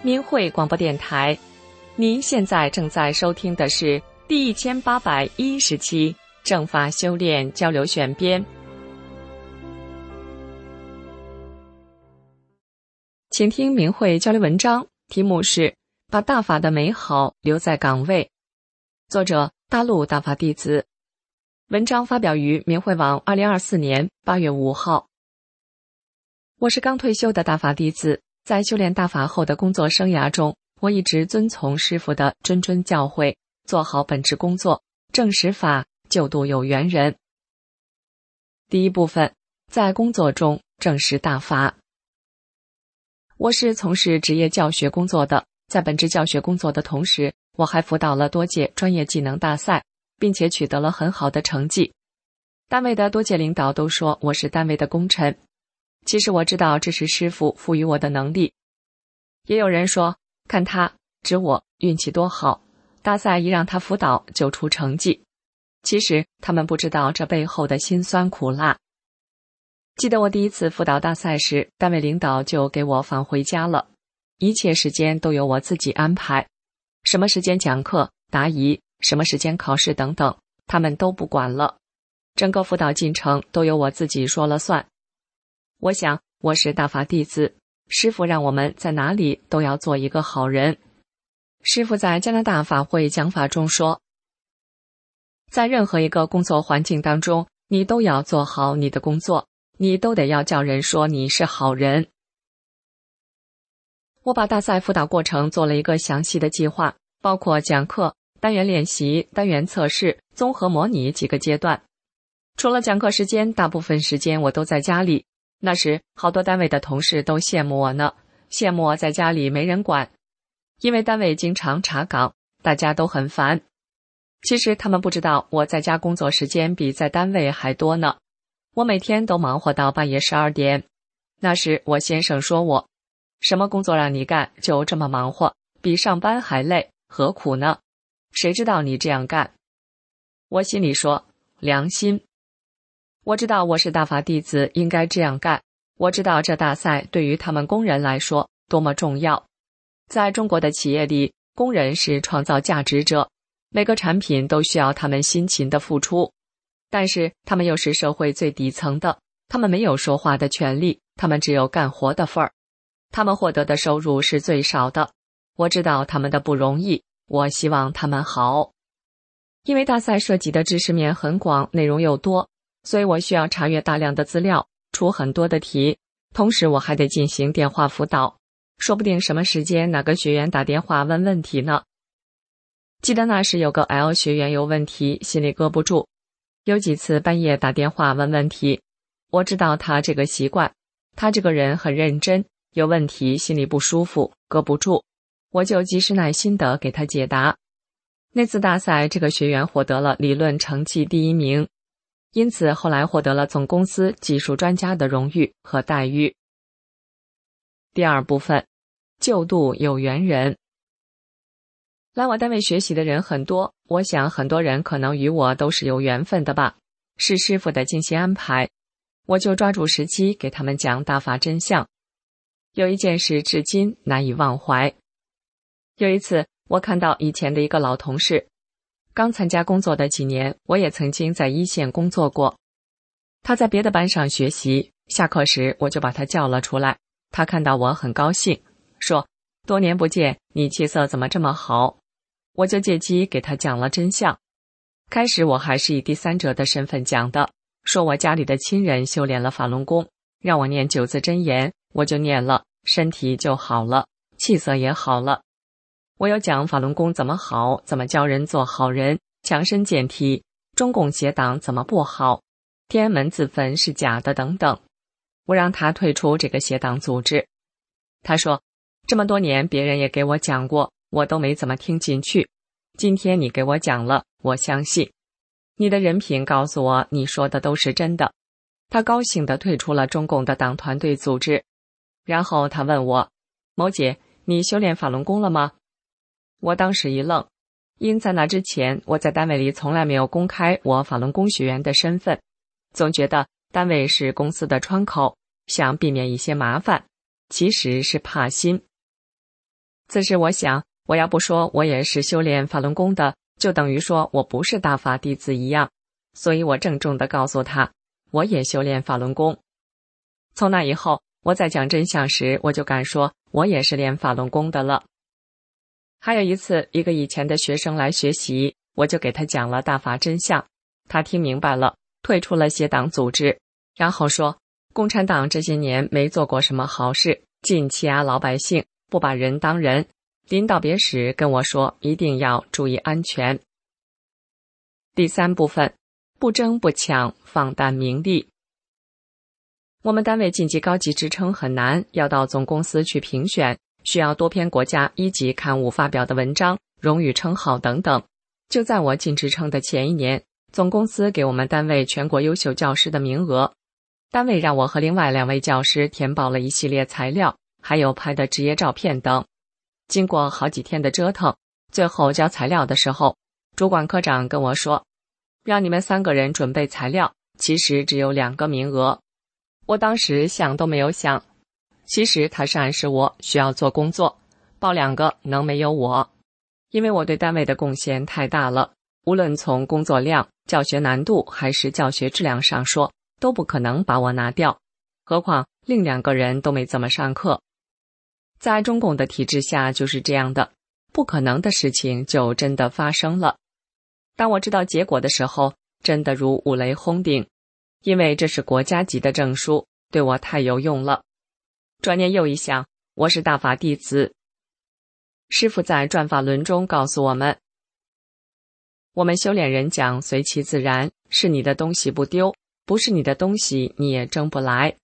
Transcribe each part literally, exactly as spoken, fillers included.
明慧广播电台，您现在正在收听的是第一千八百一十期正法修炼交流选编。请听明慧交流文章，题目是把大法的美好留在岗位，作者大陆大法弟子。文章发表于明慧网二零二四年八月五号。我是刚退休的大法弟子，在修炼大法后的工作生涯中，我一直遵从师父的谆谆教诲，做好本职工作，正实法，救度有缘人。第一部分，在工作中正实大法。我是从事职业教学工作的，在本职教学工作的同时，我还辅导了多届专业技能大赛，并且取得了很好的成绩。单位的多届领导都说我是单位的功臣。其实我知道这是师父赋予我的能力。也有人说，看他，指我运气多好，大赛一让他辅导就出成绩。其实他们不知道这背后的辛酸苦辣。记得我第一次辅导大赛时，单位领导就给我放回家了，一切时间都由我自己安排，什么时间讲课、答疑，什么时间考试等等，他们都不管了，整个辅导进程都由我自己说了算。我想，我是大法弟子，师父让我们在哪里都要做一个好人。师父在加拿大法会讲法中说，在任何一个工作环境当中，你都要做好你的工作，你都得要叫人说你是好人。我把大赛辅导过程做了一个详细的计划，包括讲课、单元练习、单元测试、综合模拟几个阶段。除了讲课时间，大部分时间我都在家里。那时好多单位的同事都羡慕我呢，羡慕我在家里没人管，因为单位经常查岗，大家都很烦。其实他们不知道我在家工作时间比在单位还多呢，我每天都忙活到半夜十二点。那时我先生说我，什么工作让你干就这么忙活，比上班还累，何苦呢？谁知道你这样干？我心里说，良心。我知道我是大法弟子，应该这样干。我知道这大赛对于他们工人来说多么重要。在中国的企业里，工人是创造价值者，每个产品都需要他们辛勤的付出。但是他们又是社会最底层的，他们没有说话的权利，他们只有干活的份儿。他们获得的收入是最少的。我知道他们的不容易，我希望他们好。因为大赛涉及的知识面很广，内容又多，所以我需要查阅大量的资料，出很多的题，同时我还得进行电话辅导，说不定什么时间哪个学员打电话问问题呢。记得那时有个 L 学员有问题，心里搁不住，有几次半夜打电话问问题。我知道他这个习惯，他这个人很认真，有问题心里不舒服，搁不住，我就及时耐心地给他解答。那次大赛，这个学员获得了理论成绩第一名，因此后来获得了总公司技术专家的荣誉和待遇。第二部分，救度有缘人。来我单位学习的人很多，我想很多人可能与我都是有缘分的吧，是师父的精心安排，我就抓住时机给他们讲大法真相。有一件事至今难以忘怀。有一次，我看到以前的一个老同事，刚参加工作的几年，我也曾经在一线工作过。他在别的班上学习，下课时我就把他叫了出来。他看到我很高兴，说，多年不见，你气色怎么这么好？我就借机给他讲了真相。开始我还是以第三者的身份讲的，说我家里的亲人修炼了法轮功，让我念九字真言，我就念了，身体就好了，气色也好了。我有讲法轮功怎么好，怎么教人做好人，强身健体，中共邪党怎么不好，天安门自焚是假的等等。我让他退出这个邪党组织。他说，这么多年别人也给我讲过，我都没怎么听进去，今天你给我讲了，我相信。你的人品告诉我你说的都是真的。他高兴地退出了中共的党团队组织。然后他问我，某姐，你修炼法轮功了吗？我当时一愣，因在那之前我在单位里从来没有公开我法轮功学员的身份，总觉得单位是公司的窗口，想避免一些麻烦，其实是怕心。 此时我想，我要不说我也是修炼法轮功的，就等于说我不是大法弟子一样，所以我郑重地告诉他，我也修炼法轮功。从那以后，我在讲真相时，我就敢说我也是练法轮功的了。还有一次，一个以前的学生来学习，我就给他讲了大法真相，他听明白了，退出了邪党组织，然后说共产党这些年没做过什么好事，尽欺压老百姓，不把人当人。临道别时跟我说一定要注意安全。第三部分，不争不抢，放淡名利。我们单位晋级高级职称很难，要到总公司去评选，需要多篇国家一级刊物发表的文章、荣誉称号等等。就在我进职称的前一年，总公司给我们单位全国优秀教师的名额，单位让我和另外两位教师填报了一系列材料，还有拍的职业照片等。经过好几天的折腾，最后交材料的时候，主管科长跟我说，让你们三个人准备材料，其实只有两个名额。我当时想都没有想，其实他是暗示我需要做工作，报两个能没有我，因为我对单位的贡献太大了，无论从工作量、教学难度还是教学质量上说，都不可能把我拿掉，何况另两个人都没怎么上课。在中共的体制下就是这样的，不可能的事情就真的发生了。当我知道结果的时候，真的如五雷轰顶，因为这是国家级的证书，对我太有用了。转念又一想，我是大法弟子。师父在转法轮中告诉我们，我们修炼人讲随其自然，是你的东西不丢，不是你的东西你也争不来。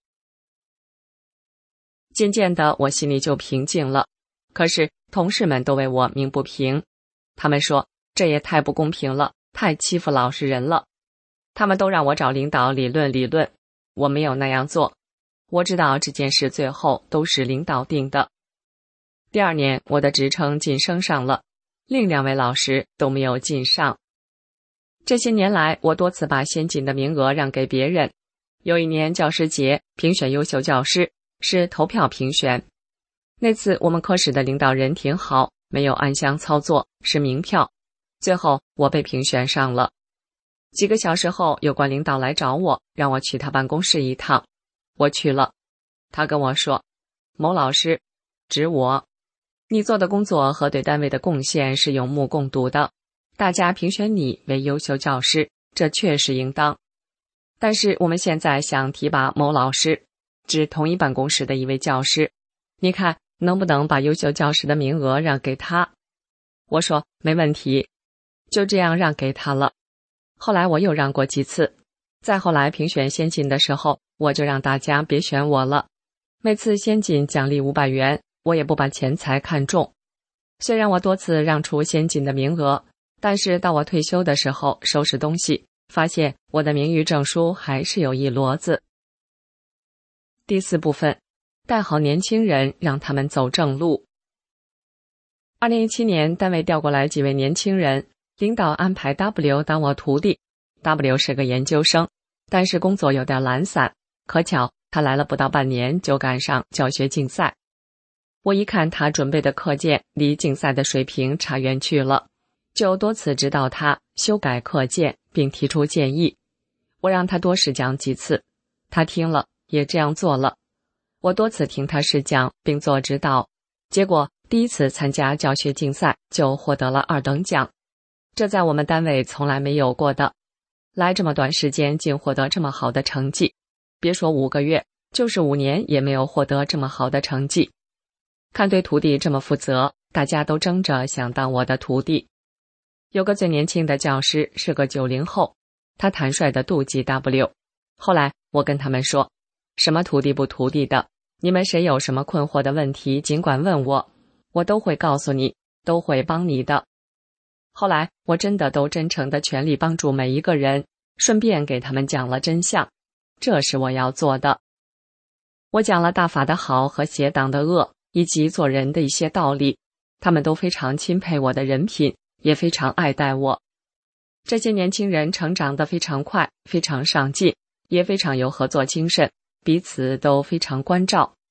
渐渐的我心里就平静了，可是同事们都为我鸣不平，他们说这也太不公平了，太欺负老实人了。他们都让我找领导理论理论，我没有那样做，我知道这件事最后都是领导定的。第二年我的职称晋升上了，另两位老师都没有晋上。这些年来我多次把先进的名额让给别人，有一年教师节评选优秀教师，是投票评选。那次我们科室的领导人挺好，没有暗箱操作，是明票。最后我被评选上了。几个小时后，有关领导来找我，让我去他办公室一趟。我去了，他跟我说，某老师，指我，你做的工作和对单位的贡献是有目共睹的，大家评选你为优秀教师，这确实应当。但是我们现在想提拔某老师，指同一办公室的一位教师，你看能不能把优秀教师的名额让给他？我说没问题，就这样让给他了。后来我又让过几次，再后来评选先进的时候，我就让大家别选我了。每次先进奖励五百元，我也不把钱财看重。虽然我多次让出先进的名额，但是到我退休的时候收拾东西，发现我的名誉证书还是有一摞子。第四部分，带好年轻人，让他们走正路。二零一七年，单位调过来几位年轻人，领导安排 W 当我徒弟。W 是个研究生，但是工作有点懒散，可巧他来了不到半年就赶上教学竞赛。我一看他准备的课件离竞赛的水平差远去了，就多次指导他修改课件并提出建议。我让他多试讲几次，他听了也这样做了。我多次听他试讲并做指导，结果第一次参加教学竞赛就获得了二等奖，这在我们单位从来没有过的。来这么短时间竟获得这么好的成绩，别说五个月，就是五年也没有获得这么好的成绩。看对徒弟这么负责，大家都争着想当我的徒弟。有个最年轻的教师是个九零后，他坦率地妒忌 W。 后来我跟他们说，什么徒弟不徒弟的，你们谁有什么困惑的问题尽管问我，我都会告诉你，都会帮你的。后来我真的都真诚地全力帮助每一个人，顺便给他们讲了真相，这是我要做的。我讲了大法的好和邪党的恶，以及做人的一些道理，他们都非常钦佩我的人品，也非常爱戴我。这些年轻人成长得非常快，非常上进，也非常有合作精神，彼此都非常关照。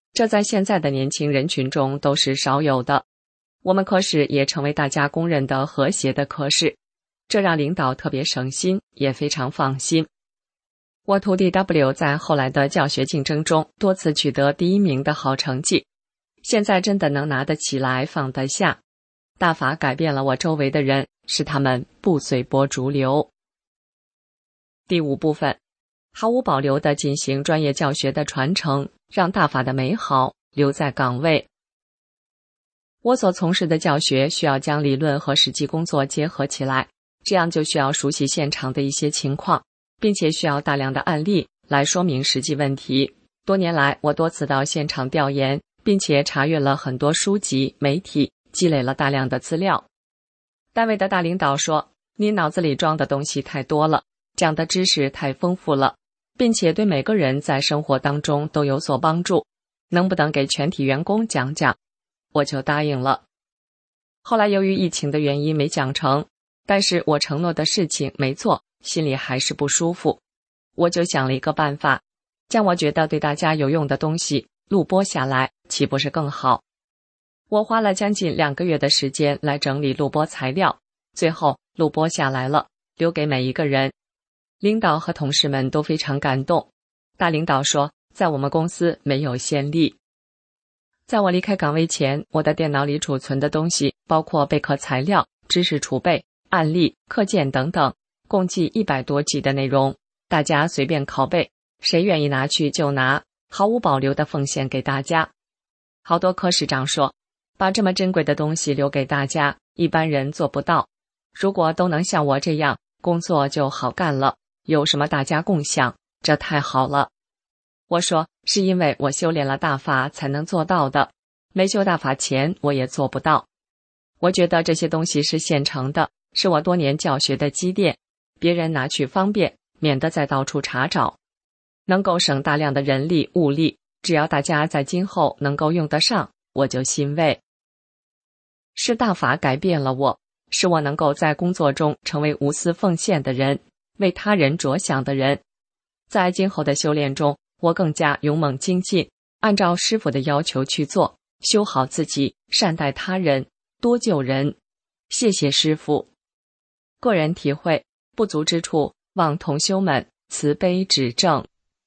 这在现在的年轻人群中都是少有的。我们科室也成为大家公认的和谐的科室，这让领导特别省心，也非常放心。我徒弟 W 在后来的教学竞争中多次取得第一名的好成绩，现在真的能拿得起来放得下，大法改变了我周围的人，使他们不随波逐流。第五部分，毫无保留地进行专业教学的传承，让大法的美好留在岗位。我所从事的教学需要将理论和实际工作结合起来，这样就需要熟悉现场的一些情况，并且需要大量的案例来说明实际问题。多年来，我多次到现场调研，并且查阅了很多书籍、媒体，积累了大量的资料。单位的大领导说，你脑子里装的东西太多了，讲的知识太丰富了，并且对每个人在生活当中都有所帮助，能不能给全体员工讲讲？我就答应了。后来由于疫情的原因没讲成，但是我承诺的事情没做，心里还是不舒服。我就想了一个办法，将我觉得对大家有用的东西录播下来，岂不是更好？我花了将近两个月的时间来整理录播材料，最后录播下来了，留给每一个人。领导和同事们都非常感动。大领导说，在我们公司没有先例。在我离开岗位前，我的电脑里储存的东西包括备课材料、知识储备、案例、课件等等，共计一百多 G 的内容，大家随便拷贝，谁愿意拿去就拿，毫无保留地奉献给大家。好多科室长说，把这么珍贵的东西留给大家，一般人做不到。如果都能像我这样，工作就好干了，有什么大家共享，这太好了。我说，是因为我修炼了大法才能做到的，没修大法前我也做不到。我觉得这些东西是现成的，是我多年教学的积淀，别人拿去方便，免得再到处查找，能够省大量的人力物力，只要大家在今后能够用得上，我就欣慰。是大法改变了我，使我能够在工作中成为无私奉献的人，为他人着想的人。在今后的修炼中，我更加勇猛精进，按照师父的要求去做，修好自己，善待他人，多救人。谢谢师父。个人体会，不足之处，望同修们慈悲指正。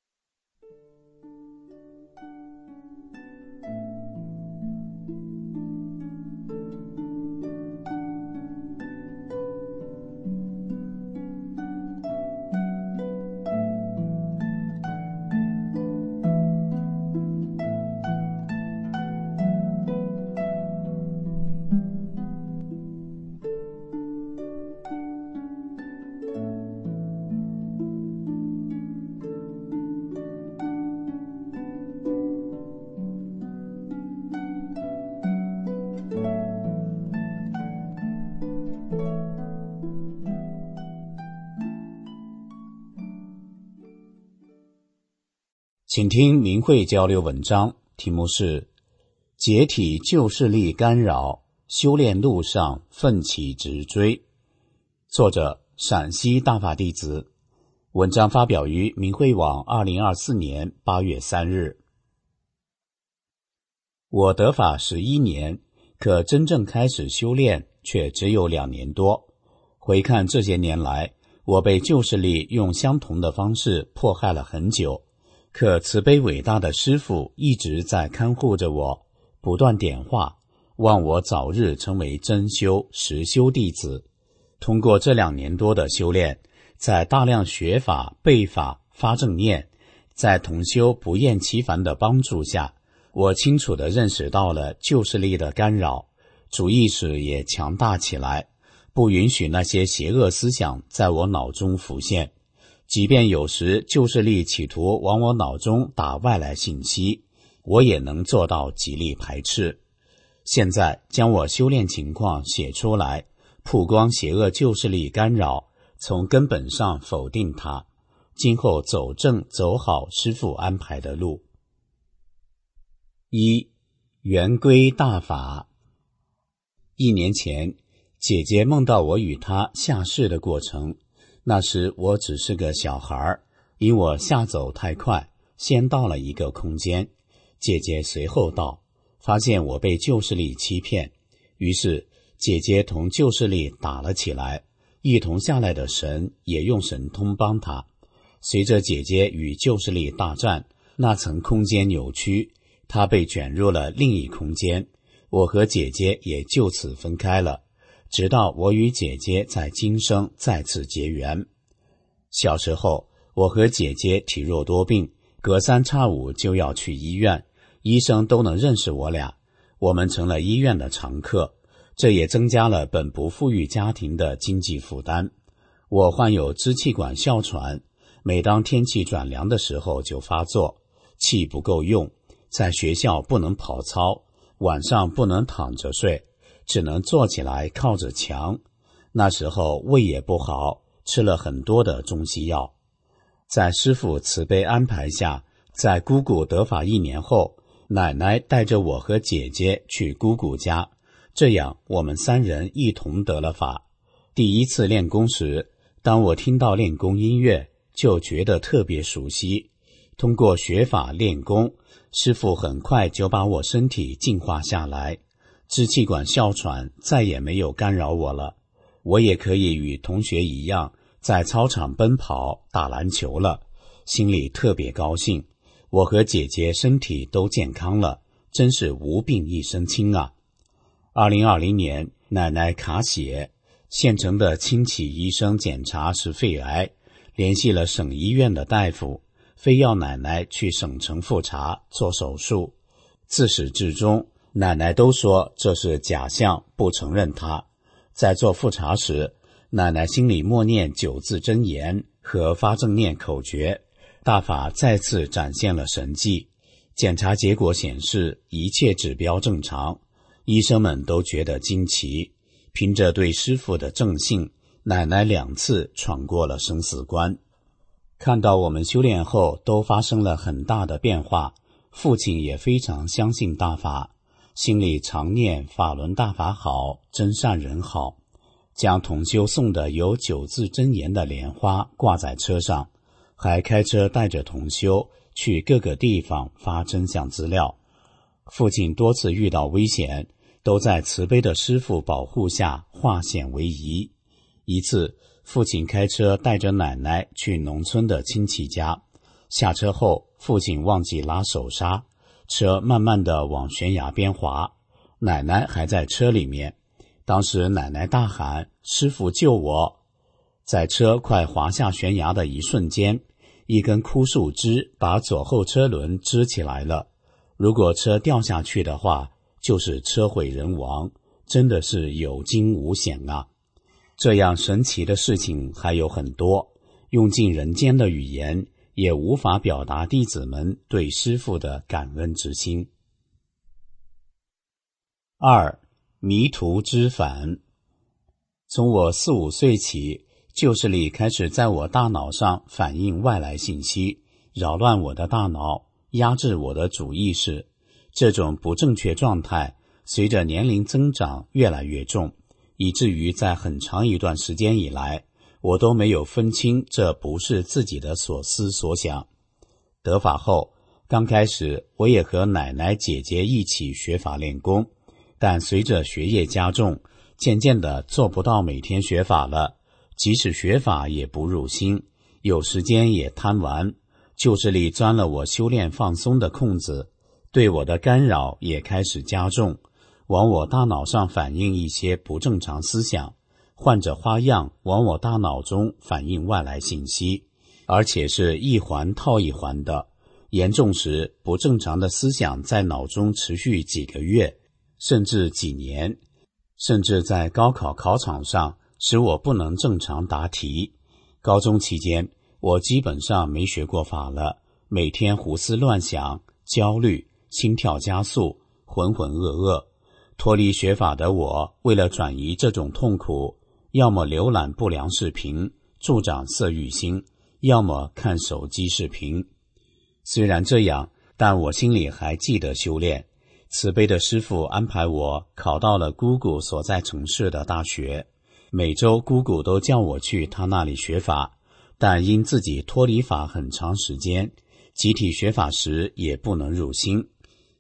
请听明慧交流文章，题目是解体旧势力干扰，修炼路上奋起直追。作者陕西大法弟子。文章发表于明慧网二零二四年八月三日。我得法十一年，可真正开始修炼却只有两年多。回看这些年来，我被旧势力用相同的方式迫害了很久，可慈悲伟大的师父一直在看护着我，不断点化，望我早日成为真修实修弟子。通过这两年多的修炼，在大量学法、背法、发正念，在同修不厌其烦的帮助下，我清楚地认识到了旧势力的干扰，主意识也强大起来，不允许那些邪恶思想在我脑中浮现。即便有时旧势力企图往我脑中打外来信息，我也能做到极力排斥。现在将我修炼情况写出来，曝光邪恶旧势力干扰，从根本上否定它，今后走正走好师父安排的路。一、圆规大法。一年前，姐姐梦到我与她下世的过程。那时我只是个小孩，因我下走太快，先到了一个空间。 姐姐随后到，发现我被旧势力欺骗，于是姐姐同旧势力打了起来，一同下来的神也用神通帮他。随着姐姐与旧势力大战，那层空间扭曲，她被卷入了另一空间，我和姐姐也就此分开了，直到我与姐姐在今生再次结缘。小时候，我和姐姐体弱多病，隔三差五就要去医院，医生都能认识我俩，我们成了医院的常客，这也增加了本不富裕家庭的经济负担。我患有支气管哮喘，每当天气转凉的时候就发作，气不够用，在学校不能跑操，晚上不能躺着睡，只能坐起来靠着墙。那时候胃也不好，吃了很多的中西药。在师父慈悲安排下，在姑姑得法一年后，奶奶带着我和姐姐去姑姑家，这样我们三人一同得了法。第一次练功时，当我听到练功音乐，就觉得特别熟悉。通过学法练功，师父很快就把我身体净化下来，支气管哮喘再也没有干扰我了，我也可以与同学一样在操场奔跑打篮球了，心里特别高兴。我和姐姐身体都健康了，真是无病一身轻啊。二零二零年，奶奶卡血，县城的亲戚医生检查是肺癌，联系了省医院的大夫，非要奶奶去省城复查做手术。自始至终，奶奶都说这是假象，不承认她。在做复查时，奶奶心里默念九字真言和发正念口诀，大法再次展现了神迹。检查结果显示一切指标正常，医生们都觉得惊奇。凭着对师父的正信，奶奶两次闯过了生死关。看到我们修炼后都发生了很大的变化，父亲也非常相信大法，心里常念法轮大法好，真善人好，将同修送的有九字真言的莲花挂在车上，还开车带着同修去各个地方发真相资料。父亲多次遇到危险，都在慈悲的师父保护下化险为夷。一次，父亲开车带着奶奶去农村的亲戚家，下车后父亲忘记拉手刹，车慢慢地往悬崖边滑，奶奶还在车里面。当时奶奶大喊：师父救我！在车快滑下悬崖的一瞬间，一根枯树枝把左后车轮支起来了，如果车掉下去的话，就是车毁人亡，真的是有惊无险啊。这样神奇的事情还有很多，用尽人间的语言也无法表达弟子们对师父的感恩之心。二、迷途知返。从我四五岁起，旧势力开始在我大脑上反映外来信息，扰乱我的大脑，压制我的主意识。这种不正确状态随着年龄增长越来越重，以至于在很长一段时间以来，我都没有分清这不是自己的所思所想。得法后，刚开始我也和奶奶姐姐一起学法练功，但随着学业加重，渐渐的做不到每天学法了，即使学法也不入心，有时间也贪玩，旧势力钻了我修炼放松的空子，对我的干扰也开始加重，往我大脑上反映一些不正常思想，换着花样往我大脑中反映外来信息，而且是一环套一环的，严重时不正常的思想在脑中持续几个月，甚至几年，甚至在高考考场上使我不能正常答题。高中期间，我基本上没学过法了，每天胡思乱想，焦虑，心跳加速，浑浑噩噩。脱离学法的我，为了转移这种痛苦，要么浏览不良视频，助长色欲心，要么看手机视频。虽然这样，但我心里还记得修炼。慈悲的师父安排我考到了姑姑所在城市的大学，每周姑姑都叫我去她那里学法，但因自己脱离法很长时间，集体学法时也不能入心，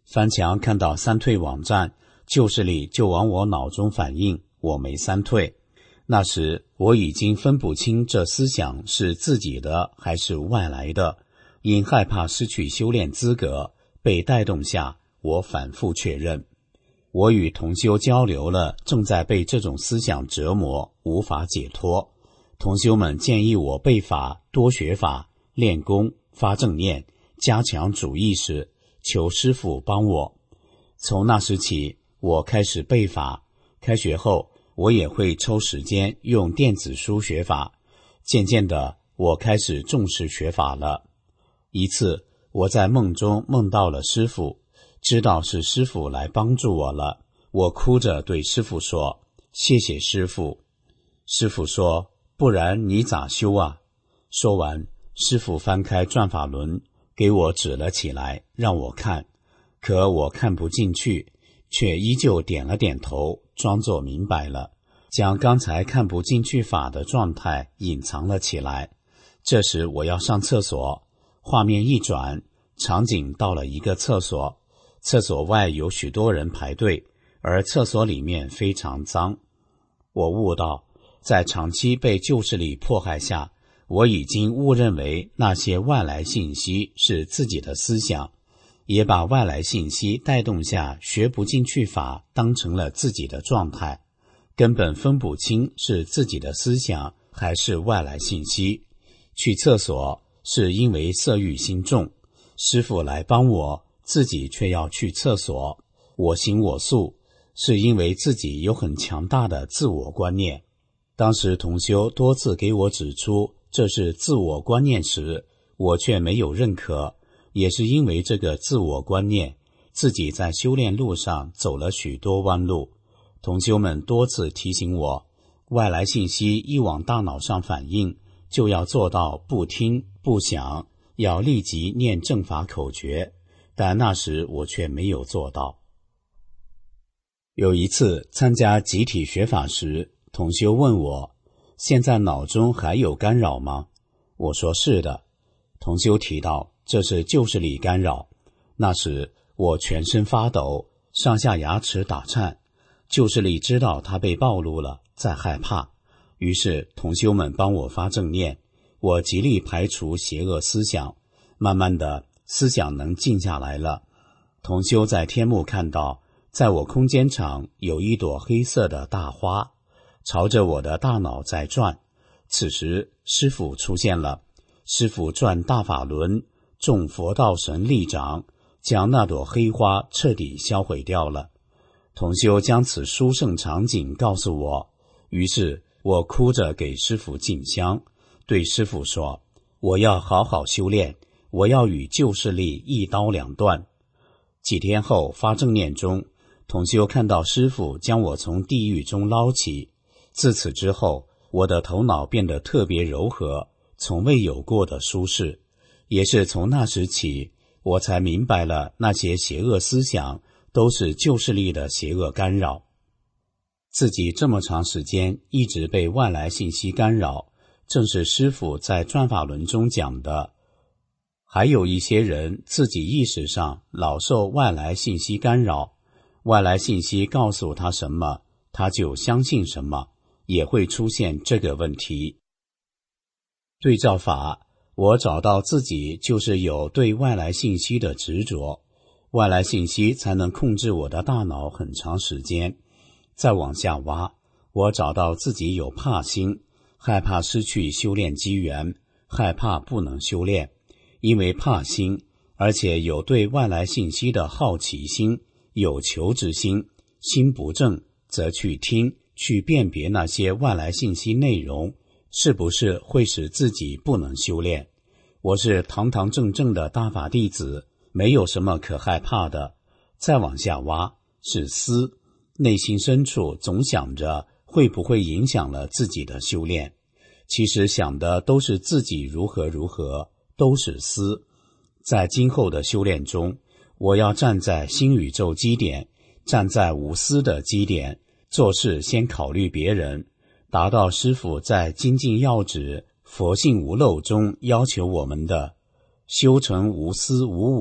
翻墙看到三退网站，旧势力就往我脑中反映我没三退。那时我已经分不清这思想是自己的还是外来的，因害怕失去修炼资格，被带动下，我反复确认。我与同修交流了，正在被这种思想折磨，无法解脱。同修们建议我背法、多学法、练功、发正念，加强主意识，求师父帮我。从那时起，我开始背法。开学后，我也会抽时间用电子书学法。渐渐的，我开始重视学法了。一次，我在梦中梦到了师父，知道是师父来帮助我了。我哭着对师父说：“谢谢师父。”师父说：“不然你咋修啊？”说完，师父翻开转法轮，给我指了起来，让我看。可我看不进去，却依旧点了点头，装作明白了，将刚才看不进去法的状态隐藏了起来。这时我要上厕所，画面一转，场景到了一个厕所，厕所外有许多人排队，而厕所里面非常脏。我悟到，在长期被旧势力迫害下，我已经误认为那些外来信息是自己的思想，也把外来信息带动下学不进去法当成了自己的状态，根本分不清是自己的思想还是外来信息。去厕所是因为色欲心重，师父来帮我，自己却要去厕所。我行我素，是因为自己有很强大的自我观念。当时同修多次给我指出这是自我观念时，我却没有认可。也是因为这个自我观念，自己在修炼路上走了许多弯路。同修们多次提醒我，外来信息一往大脑上反应，就要做到不听不想，要立即念正法口诀，但那时我却没有做到。有一次参加集体学法时，同修问我，现在脑中还有干扰吗？我说是的。同修提到，这是旧势力干扰。那时我全身发抖，上下牙齿打颤。旧势力知道他被暴露了，在害怕，于是同修们帮我发正念，我极力排除邪恶思想，慢慢的思想能静下来了。同修在天幕看到，在我空间场有一朵黑色的大花，朝着我的大脑在转。此时师父出现了，师父转大法轮，众佛道神力掌，将那朵黑花彻底销毁掉了。同修将此殊胜场景告诉我，于是我哭着给师父敬香，对师父说，我要好好修炼，我要与旧势力一刀两断。几天后发正念中，同修看到师父将我从地狱中捞起，自此之后，我的头脑变得特别柔和，从未有过的舒适。也是从那时起，我才明白了那些邪恶思想都是旧势力的邪恶干扰。自己这么长时间一直被外来信息干扰，正是师父在转法轮中讲的。还有一些人自己意识上老受外来信息干扰，外来信息告诉他什么，他就相信什么，也会出现这个问题。对照法，我找到自己就是有对外来信息的执着，外来信息才能控制我的大脑很长时间。再往下挖，我找到自己有怕心，害怕失去修炼机缘，害怕不能修炼。因为怕心，而且有对外来信息的好奇心，有求之心，心不正，则去听，去辨别那些外来信息内容，是不是会使自己不能修炼？我是堂堂正正的大法弟子，没有什么可害怕的。再往下挖，是思，内心深处总想着会不会影响了自己的修炼。其实想的都是自己如何如何，都是思。在今后的修炼中，我要站在新宇宙基点，站在无私的基点，做事先考虑别人，达到师父在精进要旨佛性无漏中要求我们的修成无私无我，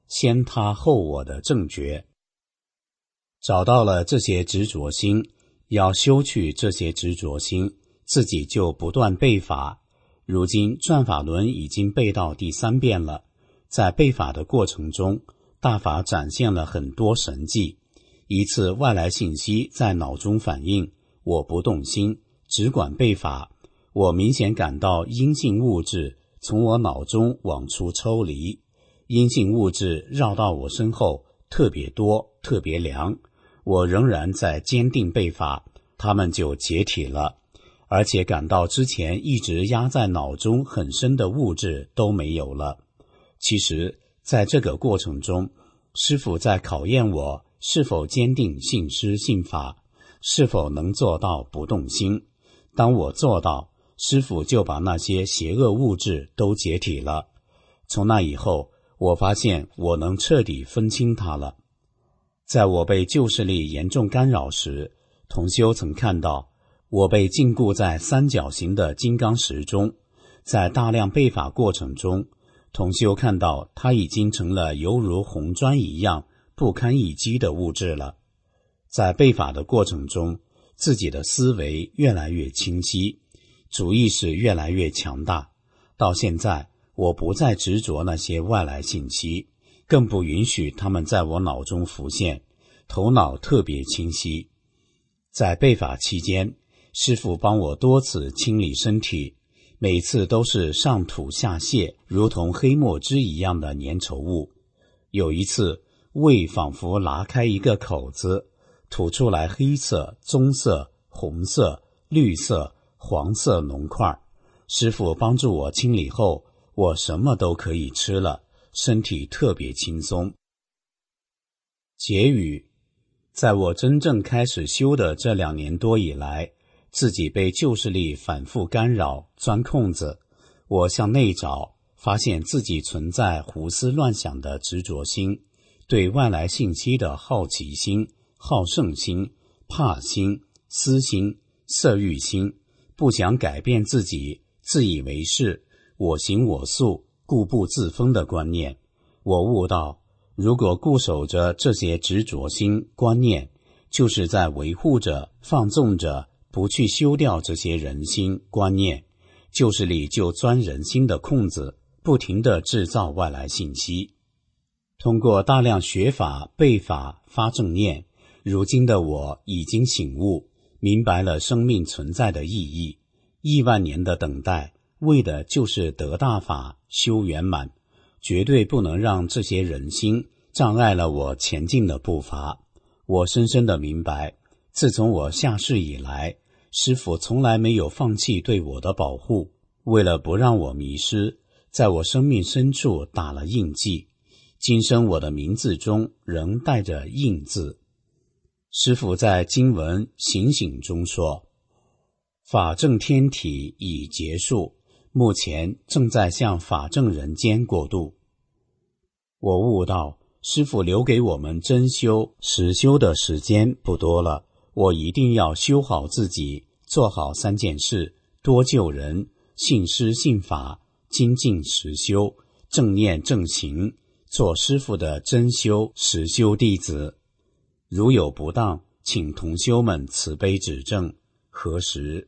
先他后我的正觉。找到了这些执着心，要修去这些执着心，自己就不断背法。如今转法轮已经背到第三遍了，在背法的过程中，大法展现了很多神迹。一次外来信息在脑中反应，我不动心，只管背法，我明显感到阴性物质从我脑中往出抽离，阴性物质绕到我身后，特别多，特别凉。我仍然在坚定背法，它们就解体了，而且感到之前一直压在脑中很深的物质都没有了。其实在这个过程中，师父在考验我是否坚定信师信法，是否能做到不动心。当我做到，师父就把那些邪恶物质都解体了。从那以后，我发现我能彻底分清它了。在我被旧势力严重干扰时，同修曾看到我被禁锢在三角形的金刚石中。在大量背法过程中，同修看到它已经成了犹如红砖一样不堪一击的物质了。在背法的过程中，自己的思维越来越清晰，主意识越来越强大。到现在，我不再执着那些外来信息，更不允许他们在我脑中浮现，头脑特别清晰。在背法期间，师父帮我多次清理身体，每次都是上吐下泻，如同黑墨汁一样的粘稠物。有一次，胃仿佛拉开一个口子，吐出来黑色、棕色、红色、绿色、黄色脓块。师父帮助我清理后，我什么都可以吃了，身体特别轻松。结语：在我真正开始修的这两年多以来，自己被旧势力反复干扰，钻空子。我向内找，发现自己存在胡思乱想的执着心，对外来信息的好奇心、好胜心、怕心、私心、色欲心，不想改变自己，自以为是，我行我素，固步自封的观念。我悟到，如果固守着这些执着心观念，就是在维护着、放纵着，不去修掉这些人心观念，旧势力就钻人心的空子，不停地制造外来信息。通过大量学法、背法、发正念，如今的我已经醒悟，明白了生命存在的意义。亿万年的等待，为的就是得大法、修圆满，绝对不能让这些人心障碍了我前进的步伐。我深深地明白，自从我下世以来，师父从来没有放弃对我的保护，为了不让我迷失，在我生命深处打了印记。今生我的名字中仍带着印字。师父在经文醒醒中说，法正天体已结束，目前正在向法正人间过渡。我悟到，师父留给我们真修实修的时间不多了，我一定要修好自己，做好三件事：多救人，信师信法，精进实修，正念正行，做师父的真修实修弟子。如有不当，请同修们慈悲指正。何时？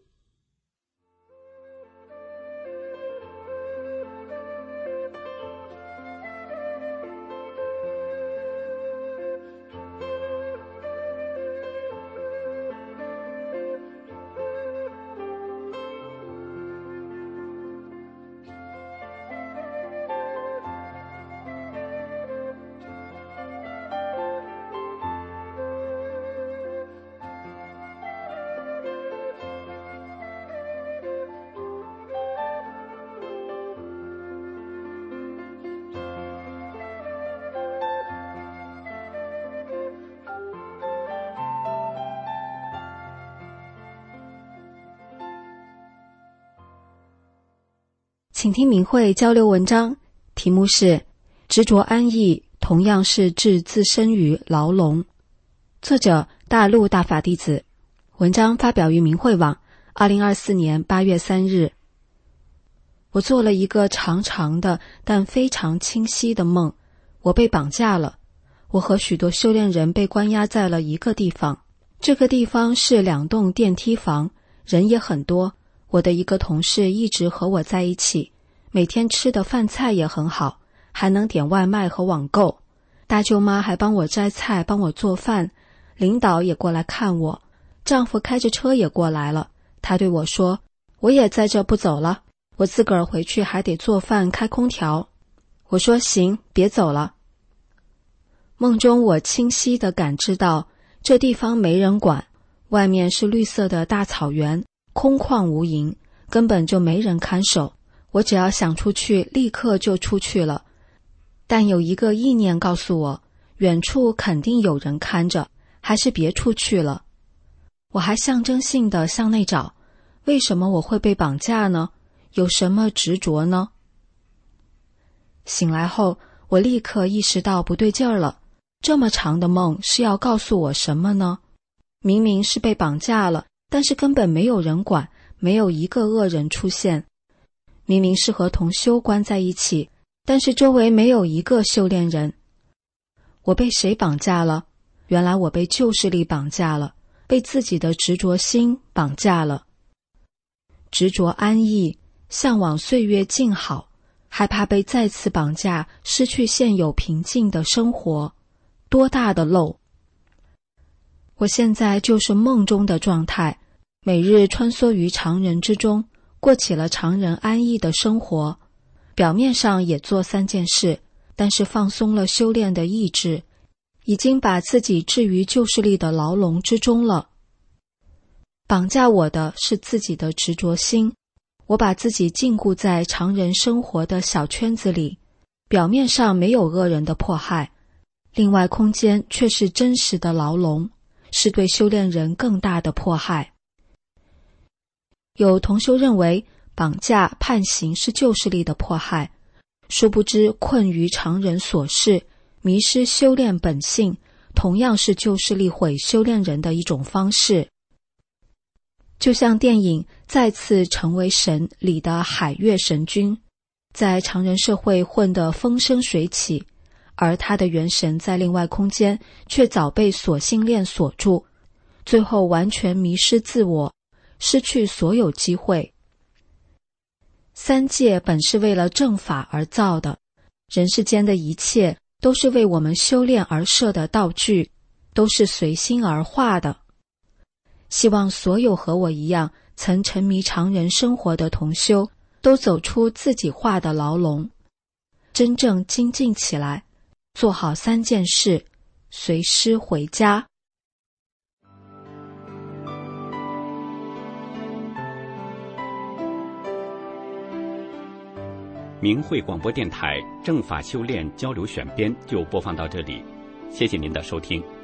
请听明慧交流文章，题目是执着安逸同样是置自身于牢笼，作者大陆大法弟子，文章发表于明慧网二零二四年八月三日。我做了一个长长的但非常清晰的梦， 我被绑架了。我和许多修炼人被关押在了一个地方，这个地方是两栋电梯房，人也很多。我的一个同事一直和我在一起，每天吃的饭菜也很好，还能点外卖和网购。大舅妈还帮我摘菜，帮我做饭，领导也过来看我，丈夫开着车也过来了。他对我说，我也在这不走了，我自个儿回去还得做饭开空调。我说行，别走了。梦中我清晰地感知到这地方没人管，外面是绿色的大草原，空旷无垠，根本就没人看守。我只要想出去，立刻就出去了。但有一个意念告诉我，远处肯定有人看着，还是别出去了。我还象征性地向内找，为什么我会被绑架呢？有什么执着呢？醒来后，我立刻意识到不对劲儿了。这么长的梦是要告诉我什么呢？明明是被绑架了，但是根本没有人管，没有一个恶人出现。明明是和同修关在一起，但是周围没有一个修炼人。我被谁绑架了？原来我被旧势力绑架了，被自己的执着心绑架了。执着安逸，向往岁月静好，害怕被再次绑架，失去现有平静的生活，多大的漏！我现在就是梦中的状态，每日穿梭于常人之中，过起了常人安逸的生活，表面上也做三件事，但是放松了修炼的意志，已经把自己置于旧势力的牢笼之中了。绑架我的是自己的执着心，我把自己禁锢在常人生活的小圈子里，表面上没有恶人的迫害，另外空间却是真实的牢笼，是对修炼人更大的迫害。有同修认为绑架判刑是旧势力的迫害，殊不知困于常人所事，迷失修炼本性，同样是旧势力毁修炼人的一种方式。就像电影《再次成为神》里的海月神君，在常人社会混得风生水起，而他的元神在另外空间却早被锁性链锁住，最后完全迷失自我，失去所有机会。三界本是为了正法而造的，人世间的一切都是为我们修炼而设的道具，都是随心而化的。希望所有和我一样曾沉迷常人生活的同修，都走出自己画的牢笼，真正精进起来，做好三件事，随师回家。 明慧广播电台正法修炼交流选编就播放到这里，谢谢您的收听。